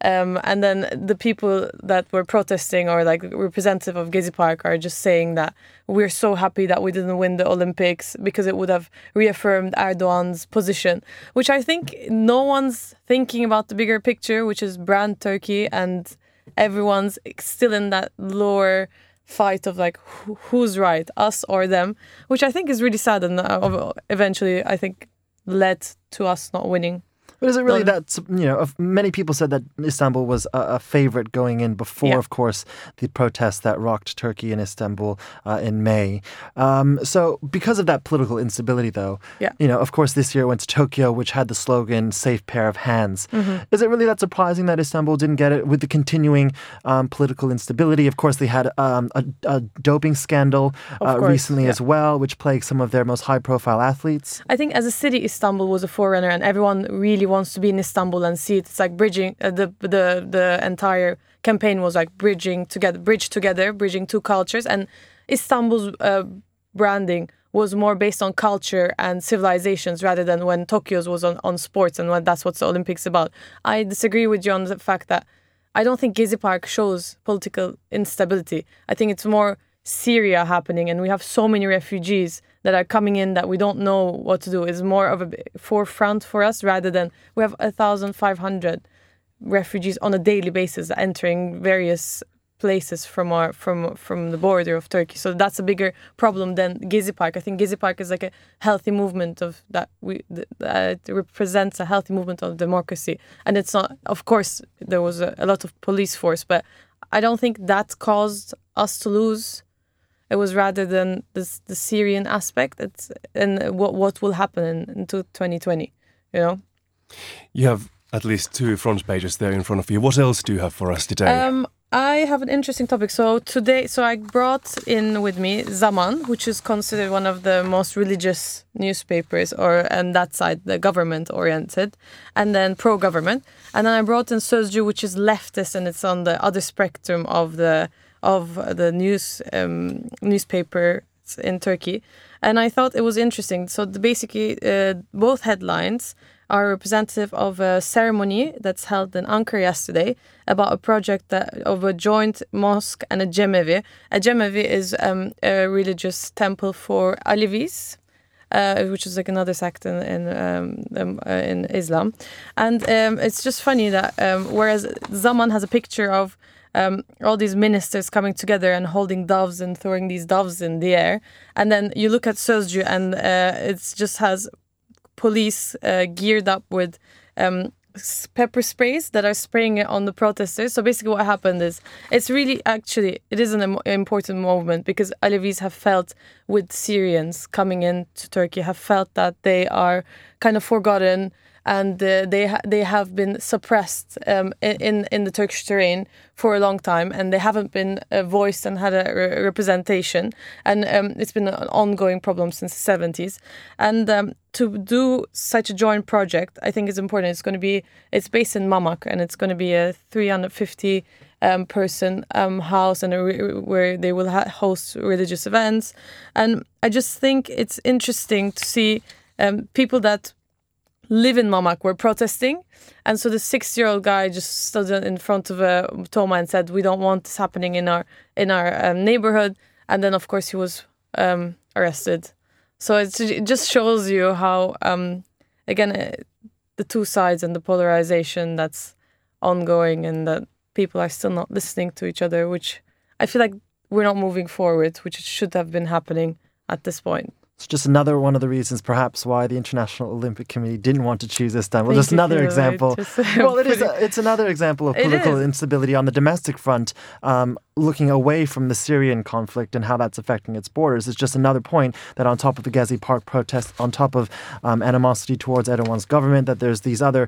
And then the people that were protesting, or like representative of Gezi Park, are just saying that we're so happy that we didn't win the Olympics because it would have reaffirmed Erdogan's position, which I think no one's thinking about the bigger picture, which is brand Turkey, and everyone's still in that lower fight of like who's right, us or them, which I think is really sad, and eventually I think led to us not winning. But is it really that, many people said that Istanbul was a favorite going in before, of course, the protests that rocked Turkey and Istanbul in May. So because of that political instability, though, of course, this year it went to Tokyo, which had the slogan, safe pair of hands. Mm-hmm. Is it really that surprising that Istanbul didn't get it with the continuing political instability? Of course, they had a doping scandal recently as well, which plagued some of their most high-profile athletes. I think as a city, Istanbul was a forerunner, and everyone really wants to be in Istanbul and see it. It's like bridging the entire campaign was like bridge together, bridging two cultures. And Istanbul's branding was more based on culture and civilizations rather than when Tokyo's was on sports, and when that's what the Olympics about. I disagree with you on the fact that I don't think Gezi Park shows political instability. I think it's more Syria happening, and we have so many refugees that are coming in that we don't know what to do. It's more of a forefront for us, rather than we have 1,500 refugees on a daily basis entering various places from the border of Turkey. So that's a bigger problem than Gezi Park. I think Gezi Park is like a healthy movement of that. It represents a healthy movement of democracy, and it's not. Of course, there was a lot of police force, but I don't think that caused us to lose. It was rather than the Syrian aspect. And what will happen into 2020, You have at least two front pages there in front of you. What else do you have for us today? I have an interesting topic. So today, I brought in with me Zaman, which is considered one of the most religious newspapers, and that side, the government-oriented, and then pro-government. And then I brought in Sözcü, which is leftist, and it's on the other spectrum of the newspapers in Turkey. And I thought it was interesting. So basically, both headlines are representative of a ceremony that's held in Ankara yesterday about a project of a joint mosque and a cemevi. A cemevi is a religious temple for Alevis, which is like another sect in Islam. And it's just funny that whereas Zaman has a picture of all these ministers coming together and holding doves and throwing these doves in the air, and then you look at Sözcü and it just has police geared up with pepper sprays that are spraying it on the protesters. So basically what happened is, it is an important movement, because Alevis have felt with Syrians coming into Turkey, have felt that they are kind of forgotten. and they have been suppressed in the Turkish terrain for a long time, and they haven't been voiced and had a representation, and it's been an ongoing problem since the 70s. And to do such a joint project, I think is important. It's based in Mamak, and it's going to be a 350 person house, and where they will host religious events. And I just think it's interesting to see people that live in Mamak were protesting, and so the 6-year-old guy just stood in front of a Toma and said, "We don't want this happening in our neighborhood." And then, of course, he was arrested. So it just shows you how, again, the two sides and the polarization that's ongoing, and that people are still not listening to each other, which I feel like we're not moving forward, which should have been happening at this point. It's just another one of the reasons, perhaps, why the International Olympic Committee didn't want to choose Istanbul. Just another example. Well, it's another example of political instability on the domestic front, looking away from the Syrian conflict and how that's affecting its borders. It's just another point that on top of the Gezi Park protests, on top of animosity towards Erdogan's government, that there's these other,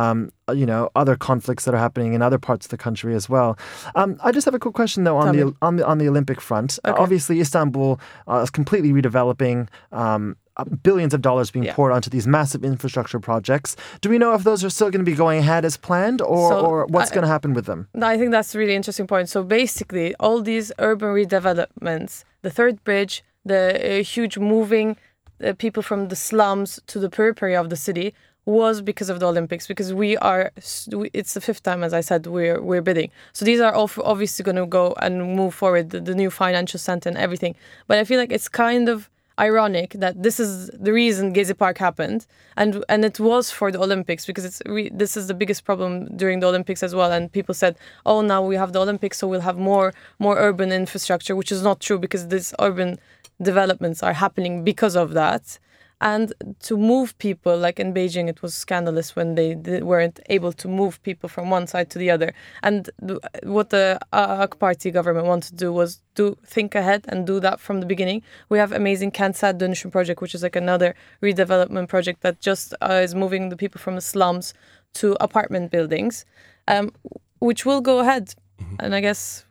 other conflicts that are happening in other parts of the country as well. I just have a quick question, though, on the Olympic front. Okay. Obviously, Istanbul is completely redeveloping. Billions of dollars being poured onto these massive infrastructure projects. Do we know if those are still going to be going ahead as planned, or what's going to happen with them? I think that's a really interesting point. So basically, all these urban redevelopments, the third bridge, the huge moving people from the slums to the periphery of the city, was because of the Olympics, because it's the 5th time, as I said, we're bidding. So these are obviously going to go and move forward, the new financial center and everything. But I feel like it's kind of ironic that this is the reason Gezi Park happened, and it was for the Olympics, because this is the biggest problem during the Olympics as well. And people said, "Oh, now we have the Olympics, so we'll have more urban infrastructure," which is not true, because these urban developments are happening because of that. And to move people, like in Beijing, it was scandalous when they weren't able to move people from one side to the other. And what the AK Party government wanted to do was think ahead and do that from the beginning. We have amazing Kentsel Dönüşüm project, which is like another redevelopment project that just is moving the people from the slums to apartment buildings, which will go ahead. And I guess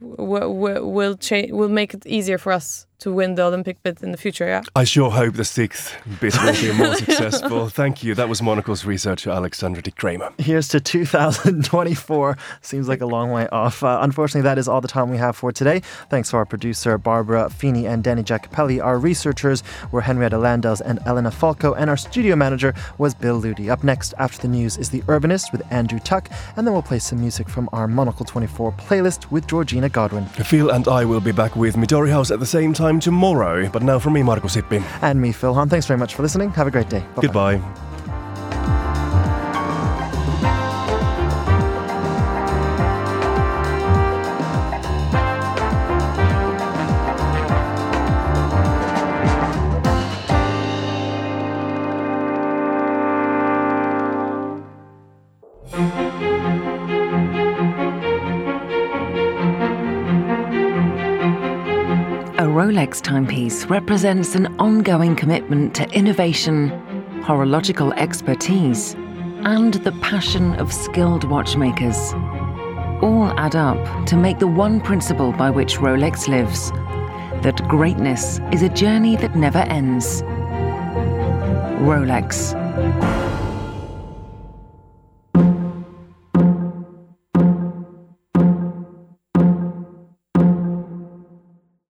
we'll make it easier for us to win the Olympic bid in the future, yeah? I sure hope the 6th bid will be more successful. Thank you. That was Monocle's researcher, Alexandra de Kramer. Here's to 2024. Seems like a long way off. Unfortunately, that is all the time we have for today. Thanks to our producer, Barbara Feeney and Danny Giacopelli. Our researchers were Henrietta Landels and Elena Falco, and our studio manager was Bill Ludi. Up next, after the news, is The Urbanist with Andrew Tuck, and then we'll play some music from our Monocle 24 playlist with Georgina Godwin. Phil and I will be back with Midori House at the same time tomorrow. But now from me, Marko Sippi. And me, Phil Hahn. Thanks very much for listening. Have a great day. Bye-bye. Goodbye. A Rolex timepiece represents an ongoing commitment to innovation, horological expertise, and the passion of skilled watchmakers. All add up to make the one principle by which Rolex lives, that greatness is a journey that never ends. Rolex.